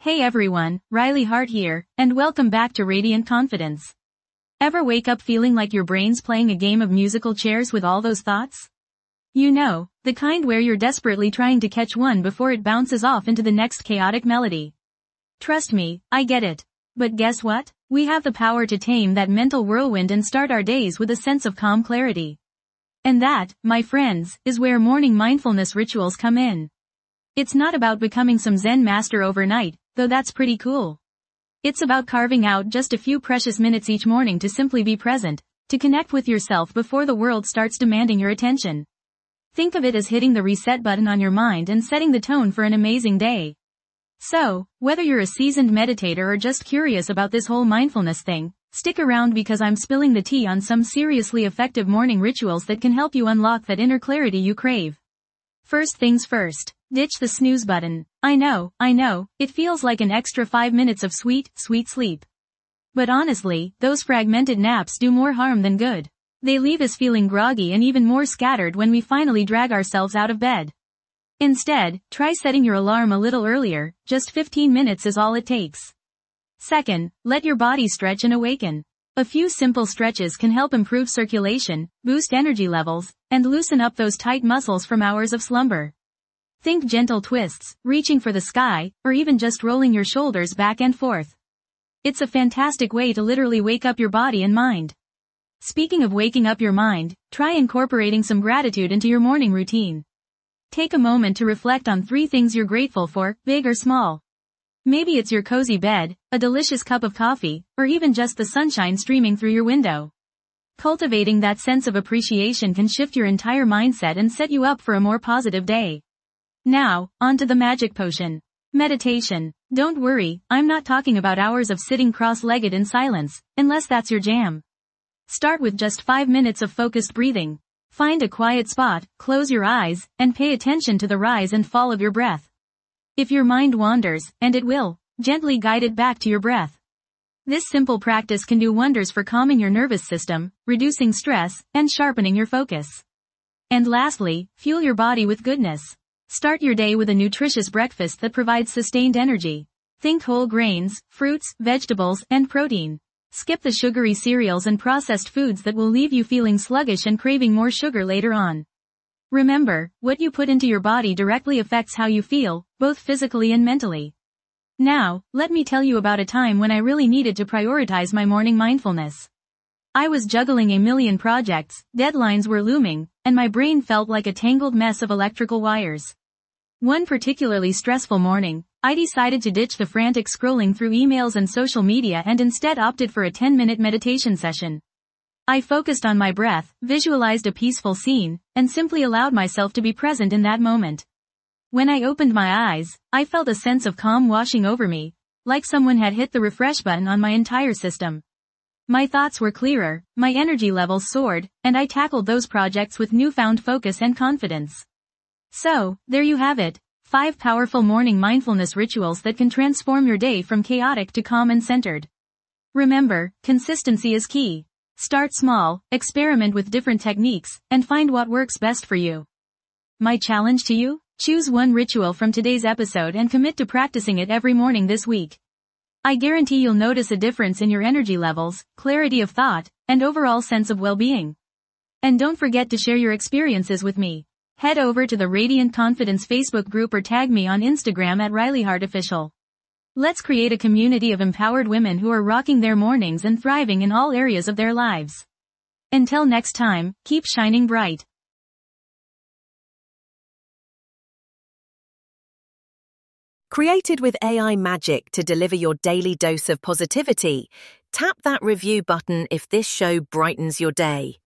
Hey everyone, Riley Hart here, and welcome back to Radiant Confidence. Ever wake up feeling like your brain's playing a game of musical chairs with all those thoughts? You know, the kind where you're desperately trying to catch one before it bounces off into the next chaotic melody. Trust me, I get it. But guess what? We have the power to tame that mental whirlwind and start our days with a sense of calm clarity. And that, my friends, is where morning mindfulness rituals come in. It's not about becoming some Zen master overnight, though that's pretty cool. It's about carving out just a few precious minutes each morning to simply be present, to connect with yourself before the world starts demanding your attention. Think of it as hitting the reset button on your mind and setting the tone for an amazing day. So, whether you're a seasoned meditator or just curious about this whole mindfulness thing, stick around because I'm spilling the tea on some seriously effective morning rituals that can help you unlock that inner clarity you crave. First things first, ditch the snooze button. I know, it feels like an extra 5 minutes of sweet sleep. But honestly, those fragmented naps do more harm than good. They leave us feeling groggy and even more scattered when we finally drag ourselves out of bed. Instead, try setting your alarm a little earlier, just 15 minutes is all it takes. Second, let your body stretch and awaken. A few simple stretches can help improve circulation, boost energy levels, and loosen up those tight muscles from hours of slumber. Think gentle twists, reaching for the sky, or even just rolling your shoulders back and forth. It's a fantastic way to literally wake up your body and mind. Speaking of waking up your mind, try incorporating some gratitude into your morning routine. Take a moment to reflect on 3 things you're grateful for, big or small. Maybe it's your cozy bed, a delicious cup of coffee, or even just the sunshine streaming through your window. Cultivating that sense of appreciation can shift your entire mindset and set you up for a more positive day. Now, on to the magic potion. Meditation. Don't worry, I'm not talking about hours of sitting cross-legged in silence, unless that's your jam. Start with just 5 minutes of focused breathing. Find a quiet spot, close your eyes, and pay attention to the rise and fall of your breath. If your mind wanders, and it will, gently guide it back to your breath. This simple practice can do wonders for calming your nervous system, reducing stress, and sharpening your focus. And lastly, fuel your body with goodness. Start your day with a nutritious breakfast that provides sustained energy. Think whole grains, fruits, vegetables, and protein. Skip the sugary cereals and processed foods that will leave you feeling sluggish and craving more sugar later on. Remember, what you put into your body directly affects how you feel, both physically and mentally. Now, let me tell you about a time when I really needed to prioritize my morning mindfulness. I was juggling a million projects, deadlines were looming, and my brain felt like a tangled mess of electrical wires. One particularly stressful morning, I decided to ditch the frantic scrolling through emails and social media and instead opted for a 10-minute meditation session. I focused on my breath, visualized a peaceful scene, and simply allowed myself to be present in that moment. When I opened my eyes, I felt a sense of calm washing over me, like someone had hit the refresh button on my entire system. My thoughts were clearer, my energy levels soared, and I tackled those projects with newfound focus and confidence. So, there you have it, 5 powerful morning mindfulness rituals that can transform your day from chaotic to calm and centered. Remember, consistency is key. Start small, experiment with different techniques, and find what works best for you. My challenge to you? Choose one ritual from today's episode and commit to practicing it every morning this week. I guarantee you'll notice a difference in your energy levels, clarity of thought, and overall sense of well-being. And don't forget to share your experiences with me. Head over to the Radiant Confidence Facebook group or tag me on Instagram at RileyHartOfficial. Let's create a community of empowered women who are rocking their mornings and thriving in all areas of their lives. Until next time, keep shining bright. Created with AI magic to deliver your daily dose of positivity, tap that review button if this show brightens your day.